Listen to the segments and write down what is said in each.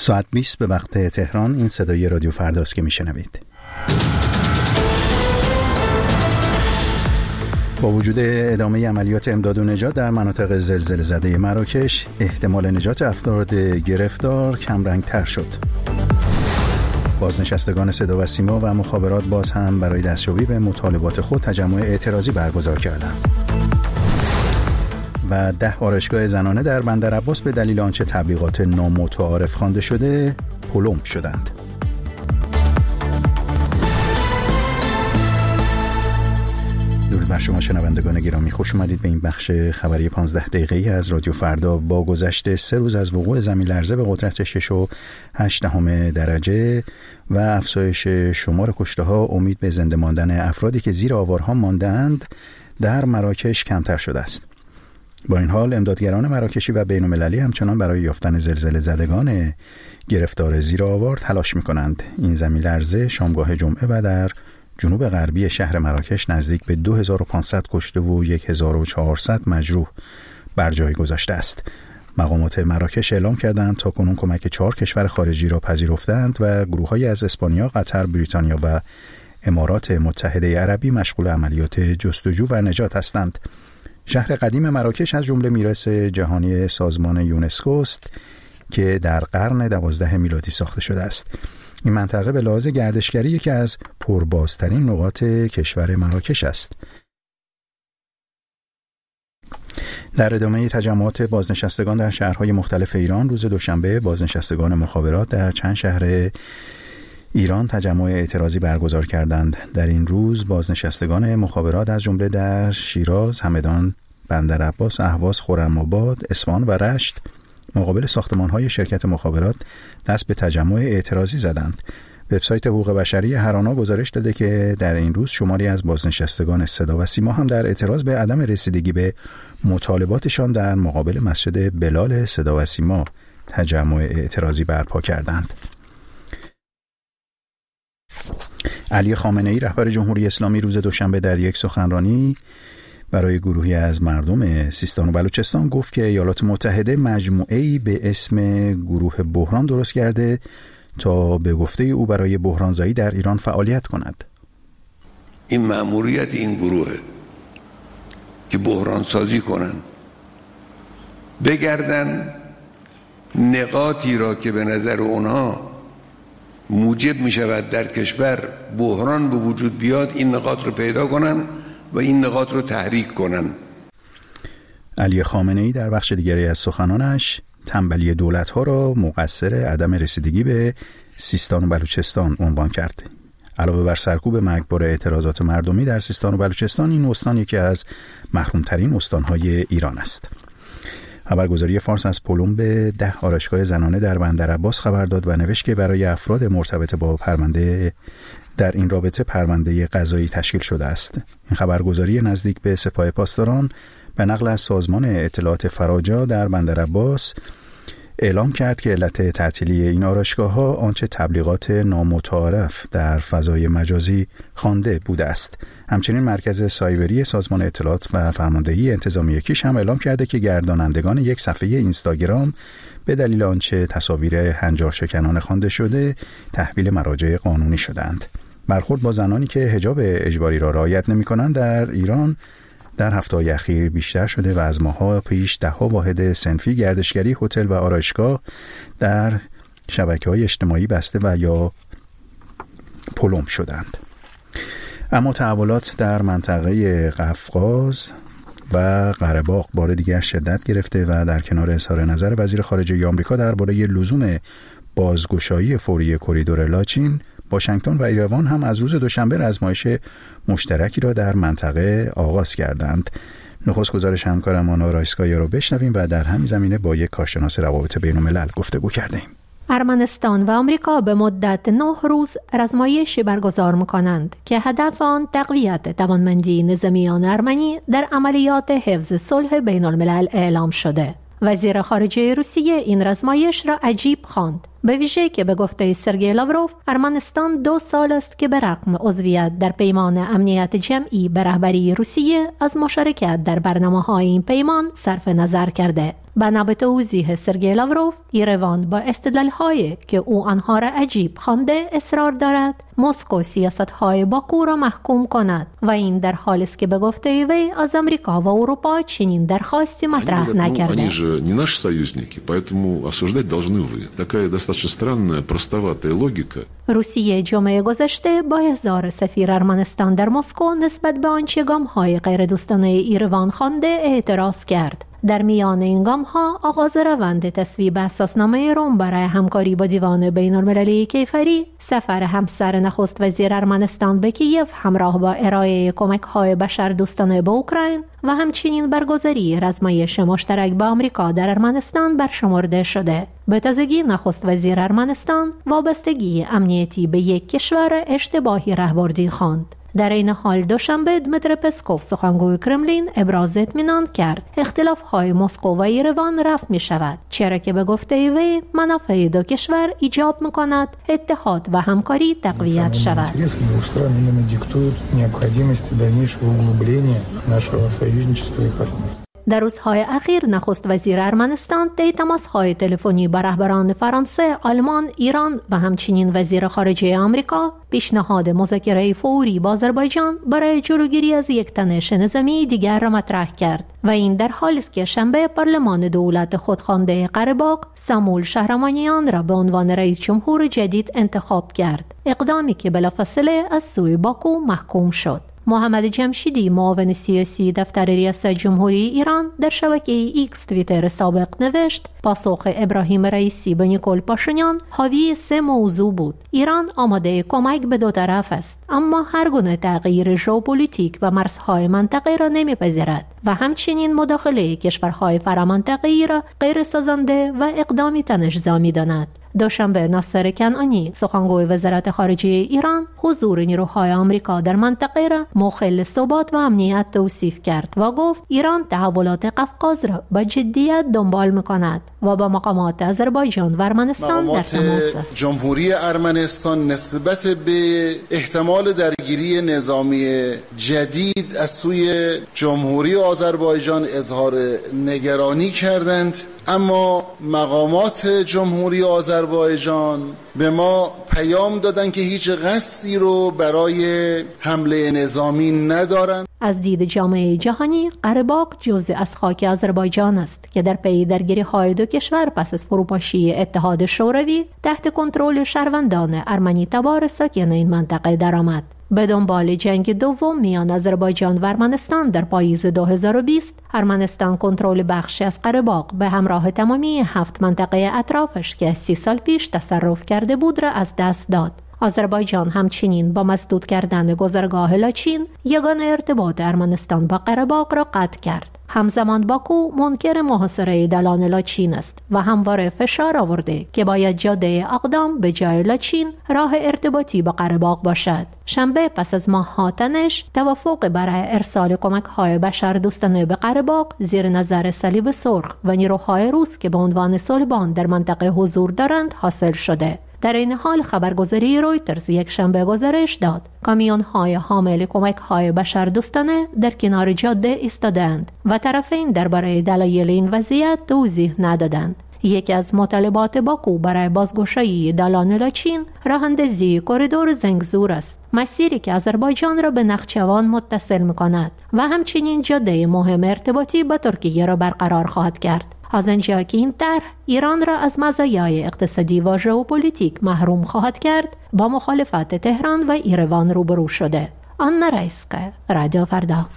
ساعت 20 به وقت تهران. این صدای رادیو فرداست که میشنوید. با وجود ادامه عملیات امداد و نجات در مناطق زلزله زده مراکش، احتمال نجات افراد گرفتار کمرنگ‌تر شد. بازنشستگان صدا و سیما و مخابرات باز هم برای دستیابی به مطالبات خود تجمع اعتراضی برگزار کردند. و 10 آرایشگاه زنانه در بندرعباس به دلیل آنچه تبلیغات نامتعارف خوانده شده پلم شدند. درود بر شما شنوندگان گرامی، خوش اومدید به این بخش خبری 15 دقیقه‌ای از رادیو فردا. با گذشت 3 روز از وقوع زمین لرزه به قدرت 6.8 درجه و افزایش شمار کشته‌ها، امید به زنده ماندن افرادی که زیر آوارها ماندند در مراکش کمتر شده است. با این حال امدادگران مراکشی و بین‌المللی همچنان برای یافتن زلزله زدگان گرفتار زیر آوار تلاش می‌کنند. این زمین لرزه شامگاه جمعه و در جنوب غربی شهر مراکش نزدیک به 2500 کشته و 1400 مجروح بر جای گذاشته است. مقامات مراکش اعلام کردند تاکنون کمک 4 کشور خارجی را پذیرفتند و گروه‌هایی از اسپانیا، قطر، بریتانیا و امارات متحده عربی مشغول عملیات جستجو و نجات هستند. شهر قدیم مراکش از جمله میراث جهانی سازمان یونسکو است که در قرن 12 میلادی ساخته شده است. این منطقه به لحاظ گردشگری یکی از پربازترین نقاط کشور مراکش است. در ادامه تجمعات بازنشستگان در شهرهای مختلف ایران، روز دوشنبه بازنشستگان مخابرات در چند شهر ایران تجمع اعتراضی برگزار کردند. در این روز بازنشستگان مخابرات از جمله در شیراز، همدان، بندرعباس، اهواز، خرم‌آباد، اصفهان و رشت مقابل ساختمان‌های شرکت مخابرات دست به تجمع اعتراضی زدند. وبسایت حقوق بشری هرانا گزارش داده که در این روز شماری از بازنشستگان صدا و سیما هم در اعتراض به عدم رسیدگی به مطالباتشان در مقابل مسجد بلال صدا و سیما تجمع اعتراضی برپا کردند. علی خامنه‌ای رهبر جمهوری اسلامی روز دوشنبه در یک سخنرانی برای گروهی از مردم سیستان و بلوچستان گفت که ایالات متحده مجموعه‌ای به اسم گروه بحران درست کرده تا به گفته او برای بحرانزایی در ایران فعالیت کند. این مأموریت این گروه که بحران سازی کنن، بگردن نقاطی را که به نظر اونها موجب می شود در کشور بحران به وجود بیاد، این نقاط رو پیدا کنن و این نقاط رو تحریک کنن. علی خامنه‌ای در بخش دیگری از سخنانش تنبلی دولت‌ها را مقصر عدم رسیدگی به سیستان و بلوچستان عنوان کرد. علاوه بر سرکوب مرگبار اعتراضات مردمی در سیستان و بلوچستان، این استان یکی از محروم‌ترین استان‌های ایران است. خبرگزاری فارس از پلم به 10 آرایشگاه زنانه در بندرعباس خبر داد و نوشت که برای افراد مرتبط با پرونده در این رابطه پرونده قضایی تشکیل شده است. این خبرگزاری نزدیک به سپاه پاسداران به نقل از سازمان اطلاعات فراجا در بندرعباس اعلام کرد که علت تعطیلی این آرایشگاه‌ها آنچه تبلیغات نامتعارف در فضای مجازی خوانده بوده است. همچنین مرکز سایبری سازمان اطلاعات و فرماندهی انتظامی کیش هم اعلام کرده که گردانندگان یک صفحه اینستاگرام به دلیل آنچه تصاویر هنجار شکنان خوانده شده تحویل مراجع قانونی شدند. برخورد با زنانی که حجاب اجباری را رعایت نمی‌کنند در ایران در هفته‌های اخیر بیشتر شده و از ماه‌ها پیش 10 واحد صنفی گردشگری، هتل و آرایشگاه در شبکه‌های اجتماعی بسته و یا پلم شدند. اما تحولات در منطقه قفقاز و قره‌باغ بار دیگر شدت گرفته و در کنار اظهار نظر وزیر خارجه آمریکا درباره لزوم بازگشایی فوری کریدور لاچین، واشنگتن و ایروان هم از روز دوشنبه آزمایش مشترکی را در منطقه آغاز کردند. نخست گزارش همکارم آنا رایسکایا رو بشنویم و در همین زمینه با یک کارشناس روابط بین‌الملل گفتگو کردیم. ارمنستان و آمریکا به مدت 9 روز آزمایشی برگزار می‌کنند که هدف آن تقویت توانمندی نظامیان ارمنی در عملیات حفظ صلح بین‌الملل اعلام شده. وزیر خارجه روسیه این آزمایش را عجیب خواند. به ویژه که به گفته سرگئی لاوروف ارمنستان 2 سال است که به رغم عضویت در پیمان امنیت جمعی به رهبری روسیه از مشارکت در برنامه‌های این پیمان صرف نظر کرده. بنا به توضیح سرگئی لاوروف، ایروان با استدلال‌هایی که او آنها را عجیب خوانده اصرار دارد مسکو سیاست‌های باکو را محکوم کند و این در حالی است که به گفته وی از آمریکا و اروپا چنین درخواستی مطرح نکرده. Они же не наши союзники, поэтому осуждать должны вы. Такая достаточно странная, простоватая логика. روسیه جمعه گذشته با احضار سفیر ارمنستان در مسکو نسبت به آنچه گام‌های غیر دوستانه ایروان خوانده اعتراض کرد. در میان این گام‌ها آغاز روند تصویب اساسنامه روم برای همکاری با دیوان بین‌المللی کیفری، سفر همسر نخست وزیر ارمنستان به کیف همراه با ارائه کمک‌های بشردوستانه به اوکراین و همچنین برگزاری رزمایش مشترک با آمریکا در ارمنستان برشمرده شده. به تازگی نخست وزیر ارمنستان وابستگی امنیتی به یک کشور اشتباهی رهبردی خواند. در این حال دوشنبه دمیتر پسکوف سخنگوی کرملین ابراز اطمینان کرد اختلاف‌های مسکو و ایروان رفع می‌شود، چرا که به گفته وی منافع دو کشور ایجاب می‌کند اتحاد و همکاری تقویت شود. در روزهای اخیر نخست وزیر ارمنستان طی تماس‌های تلفنی با رهبران فرانسه، آلمان، ایران و همچنین وزیر خارجه آمریکا پیشنهاد مذاکره فوری با آذربایجان برای جلوگیری از یک تنش نظامی دیگر را مطرح کرد و این در حالی است که شنبه پارلمان دولت خودخوانده قره‌باغ سامول شهرمانیان را به عنوان رئیس جمهور جدید انتخاب کرد، اقدامی که بلافاصله از سوی باکو محکوم شد. محمد جمشیدی، معاون سیاسی دفتر ریاست جمهوری ایران، در شبکه ایکس توییتر سابق نوشت پاسخ ابراهیم رئیسی به نیکول پاشینیان حاوی 3 موضوع بود. ایران آماده کمک به دو طرف است، اما هر گونه تغییر ژئوپلیتیک و مرزهای منطقه را نمیپذیرد و همچنین مداخله کشورهای فرامنطقه‌ای را غیر سازنده و اقدامی تنش‌زا می‌داند. دوشنبه ناصر کنعانی، سخنگوی وزارت خارجه ایران، حضور نیروهای آمریکا در منطقه را مخل ثبات و امنیت توصیف کرد و گفت ایران تحولات قفقاز را با جدیت دنبال می‌کند و با مقامات آذربایجان و ارمنستان در تماس است. جمهوری ارمنستان نسبت به احتمال درگیری نظامی جدید از سوی جمهوری آذربایجان اظهار نگرانی کردند، اما مقامات جمهوری آذربایجان به ما پیام دادن که هیچ قصدی رو برای حمله نظامی ندارند. از دید جامعه جهانی، قره‌باغ جزء از خاک آذربایجان است که در پی درگیری‌های دو کشور پس از فروپاشی اتحاد شوروی تحت کنترل شهروندان ارمنی تبار ساکن این منطقه درآمد. به دنبال جنگ دوم میان آذربایجان و ارمنستان در پاییز 2020، ارمنستان کنترل بخشی از قره‌باغ به همراه تمامی 7 منطقه اطرافش که 30 سال پیش تصرف کرده بود را از دست داد. آذربایجان همچنین با مسدود کردن گذرگاه لاچین یگانه ارتباط ارمنستان با قره‌باغ را قطع کرد. همزمان باکو منکر محاصره دالان لاچین است و همواره فشار آورده که باید جاده اقدام به جای لاچین راه ارتباطی با قره‌باغ باشد. شنبه پس از ماه‌ها تنش، توافق برای ارسال کمک‌های بشردوستانه به قره‌باغ زیر نظر صلیب سرخ و نیروهای روس که به عنوان صلبان در منطقه حضور دارند حاصل شده. در این حال خبرگزاری رویترز یک شنبه گزارش داد کامیون‌های حامل کمک‌های بشردوستانه در کنار جاده ایستادند و طرفین درباره دلایل این وضعیت توضیح ندادند. یکی از مطالبات باکو برای بازگشایی دالان لاچین راه‌اندازی کریدور زنگزور است، مسیری که آذربایجان را به نخچوان متصل می‌کند و همچنین جاده مهم ارتباطی با ترکیه را برقرار خواهد کرد. از آنجا که این طرح ایران را از مزایای اقتصادی و ژئوپلیتیک محروم خواهد کرد، با مخالفت تهران و ایروان روبرو شده. آنا رایسکا، رادیو فردا.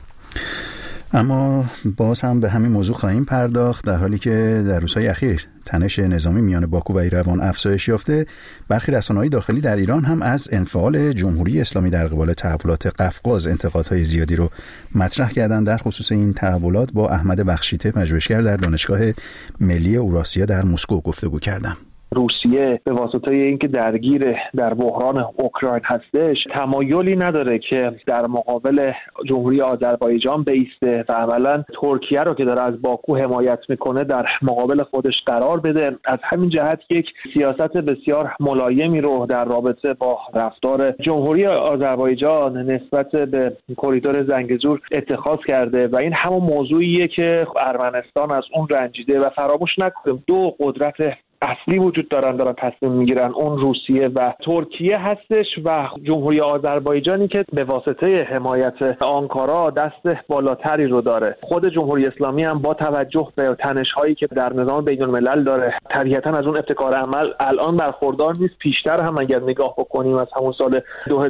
اما باز هم به همین موضوع خواهیم پرداخت. در حالی که در روزهای اخیر تنش نظامی میان باکو و ایروان افزایش یافته، برخی رسانه‌های داخلی در ایران هم از انفعال جمهوری اسلامی در قبال تحولات قفقاز انتقادهای زیادی رو مطرح کردند. در خصوص این تحولات با احمد بخشیته، پژوهشگر در دانشگاه ملی اوراسیا در مسکو گفتگو کردم. روسیه به واسطه اینکه درگیر در بحران اوکراین هستش تمایلی نداره که در مقابل جمهوری آذربایجان بایسته و عملاً ترکیه رو که داره از باکو حمایت میکنه در مقابل خودش قرار بده. از همین جهت یک سیاست بسیار ملایمی رو در رابطه با رفتار جمهوری آذربایجان نسبت به کریدور زنگزور اتخاذ کرده و این همون موضوعیه که ارمنستان از اون رنجیده و فراموش نکنیم دو قدرت اصلی وجود دارن تصمیم میگیرن، اون روسیه و ترکیه هستش و جمهوری آذربایجانی که به واسطه حمایت آنکارا دست بالاتری رو داره. خود جمهوری اسلامی هم با توجه به تنش‌هایی که در نظام بین‌الملل داره طبیعتاً از اون ابتکار عمل الان برخوردار نیست. پیشتر هم اگر نگاه بکنیم از همون سال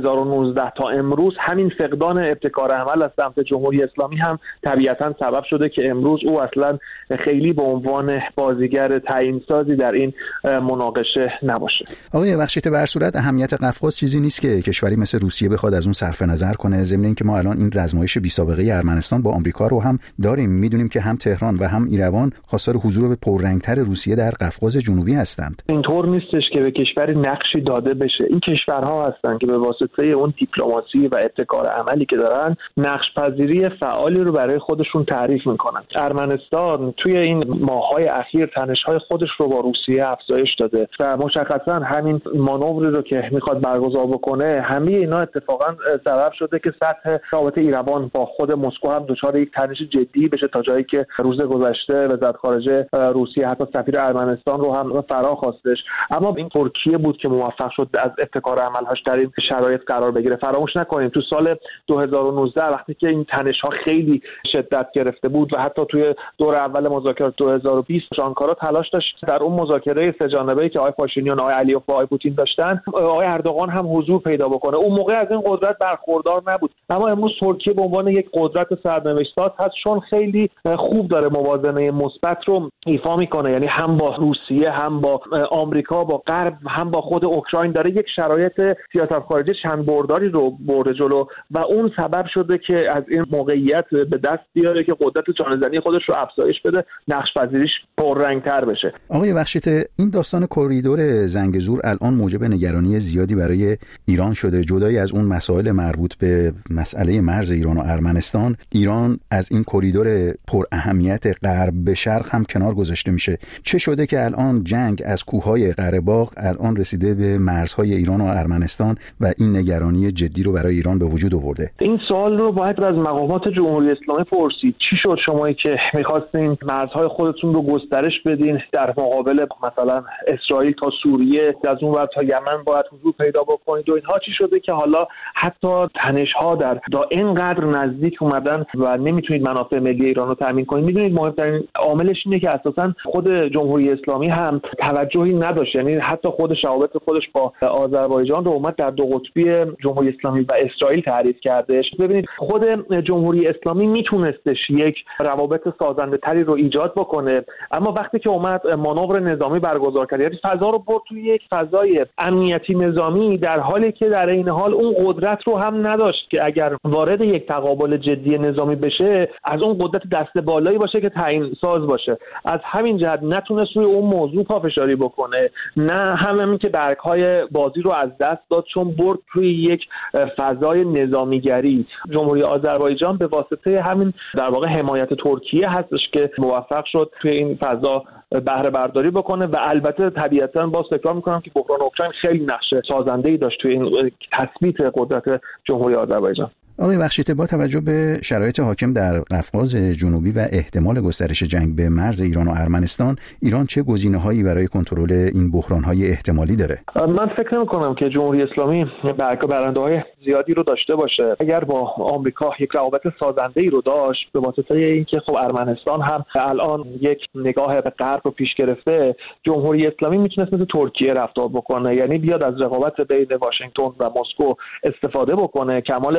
2019 تا امروز همین فقدان ابتکار عمل از سمت جمهوری اسلامی هم طبیعتاً سبب شده که امروز او اصلاً خیلی به عنوان بازیگر تعیین‌سازی در این مناقشه نباشه. آقای بخشیت، به هر صورت اهمیت قفقاز چیزی نیست که کشوری مثل روسیه بخواد از اون صرف نظر کنه، ضمن اینکه ما الان این رزمایش بی سابقه ارمنستان با آمریکا رو هم داریم. میدونیم که هم تهران و هم ایروان خواستار حضور به پررنگتر روسیه در قفقاز جنوبی هستند. اینطور نیستش که به کشوری نقشی داده بشه. این کشورها هستند که به واسطه اون دیپلماسی و ابتکار عملی که دارن نقش پذیری فعالی رو برای خودشون تعریف میکنن. ارمنستان توی این ماه‌های اخیر تنش‌های خودش رو با روسیه افزایش داده و مشخصا همین مانوری رو که میخواد برگزار بکنه همه اینا اتفاقا سبب شده که سطح رابطه ایروان با خود مسکو هم دچار یک تنش جدی بشه تا جایی که روز گذشته وزارت خارجه روسیه حتی سفیر ارمنستان رو هم فرا خواستش. اما این ترکیه بود که موفق شد از ابتکار عملهاش در این شرایط قرار بگیره. فراموش نکنیم تو سال 2019 وقتی که این تنش‌ها خیلی شدت گرفته بود و حتی توی دور اول مذاکرات 2020 آنکارا تلاش داشت در اون مذاکره سه جانبه‌ای که آقای پاشینیان، آقای علیوف و آقای پوتین داشتن آقای اردوغان هم حضور پیدا بکنه. اون موقع از این قدرت برخوردار نبود، اما امروز ترکیه به عنوان یک قدرت سرنوشت‌ساز هست چون خیلی خوب داره موازنه مثبت رو ایفا میکنه. یعنی هم با روسیه، هم با آمریکا، با غرب، هم با خود اوکراین داره یک شرایط سیاست خارجی چند برداری رو برده جلو و اون سبب شده که از این موقعیت به دست بیاره که قدرت جانزنی خودش رو افزایش بده، نقش پذیریش پررنگ‌تر بشه. آقای بخشیت، این داستان کریدور زنگزور الان موجب نگرانی زیادی برای ایران شده. جدای از اون مسائل مربوط به مسئله مرز ایران و ارمنستان، ایران از این کریدور پر اهمیت غرب به شرق هم کنار گذاشته میشه. چه شده که الان جنگ از کوههای قره باغ الان رسیده به مرزهای ایران و ارمنستان و این نگرانی جدی رو برای ایران به وجود آورده؟ این سوال رو باید از مقامات جمهوری اسلامی پرسید. چی شد شمایی که می‌خواستین مرزهای خودتون رو گسترش بدین در مقابل مثلا اسرائیل تا سوریه، از اون ور تا یمن باید حضور پیدا بکنید و اینها؟ چی شده که حالا حتی تنش‌ها در اینقدر نزدیک اومدن و نمیتونید منافع ملی ایران رو تامین کنید؟ میدونید مهمترین عاملش اینه که اساساً خود جمهوری اسلامی هم توجهی نداشت. یعنی حتی خود روابط خودش با آذربایجان رو اومد در دو قطبی جمهوری اسلامی و اسرائیل تعریف کردش. ببینید خود جمهوری اسلامی میتونستش یک روابط سازنده‌تری رو ایجاد بکنه، اما وقتی که اومد مانور نظامی برگزار کرد، یعنی فضا رو برد توی یک فضای امنیتی نظامی، در حالی که در این حال اون قدرت رو هم نداشت که اگر وارد یک تقابل جدی نظامی بشه از اون قدرت دست بالایی باشه که تعیین ساز باشه. از همین جهت نتونست روی اون موضوع پافشاری بکنه، نه همین که برگ‌های بازی رو از دست داد چون برد توی یک فضای نظامیگری. جمهوری آذربایجان به واسطه همین در واقع حمایت ترکیه هستش که موفق شد توی این فضا بهره برداری بکنه و البته طبیعتاً باز تکرار میکنم که بحران اوکراین خیلی نقش سازنده‌ای داشت توی این تثبیت قدرت جمهوری آذربایجان. آقای بخشیت، با توجه به شرایط حاکم در قفقاز جنوبی و احتمال گسترش جنگ به مرز ایران و ارمنستان، ایران چه گزینه‌هایی برای کنترل این بحران‌های احتمالی داره؟ من فکر نمی‌کنم که جمهوری اسلامی برنده‌های زیادی رو داشته باشه. اگر با آمریکا یک روابط سازنده‌ای رو داشت به واسطه اینکه خب ارمنستان هم الان یک نگاه به غرب رو پیش گرفته، جمهوری اسلامی میتونست مثل ترکیه رفتار بکنه، یعنی بیاد از رقابت بین واشنگتن و مسکو استفاده بکنه، کمال بهره رو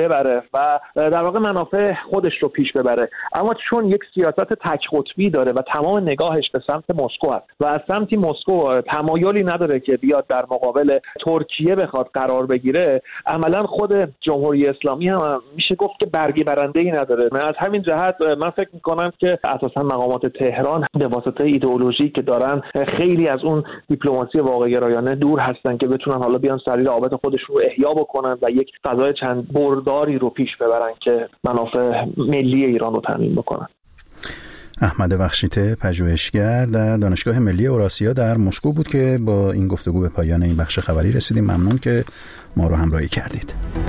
ببره و در واقع منافع خودش رو پیش ببره. اما چون یک سیاست تک قطبی داره و تمام نگاهش به سمت مسکو است و از سمتی مسکو تمایلی نداره که بیاد در مقابل ترکیه بخواد قرار بگیره، عملا خود جمهوری اسلامی هم میشه گفت که برگی برنده‌ای نداره. از همین جهت من فکر می‌کنم که اساسا مقامات تهران به واسطه ایدئولوژی که دارن خیلی از اون دیپلماسی واقع‌گرایانه دور هستن که بتونن حالا بیان سری رابطه خودشون رو احیا بکنن و یک فضای چند برداری رو پیش ببرن که منافع ملی ایران رو تامین بکنن. احمد بخشیته، پژوهشگر در دانشگاه ملی اوراسیا در مسکو بود که با این گفتگو به پایان این بخش خبری رسیدیم. ممنون که ما رو همراهی کردید.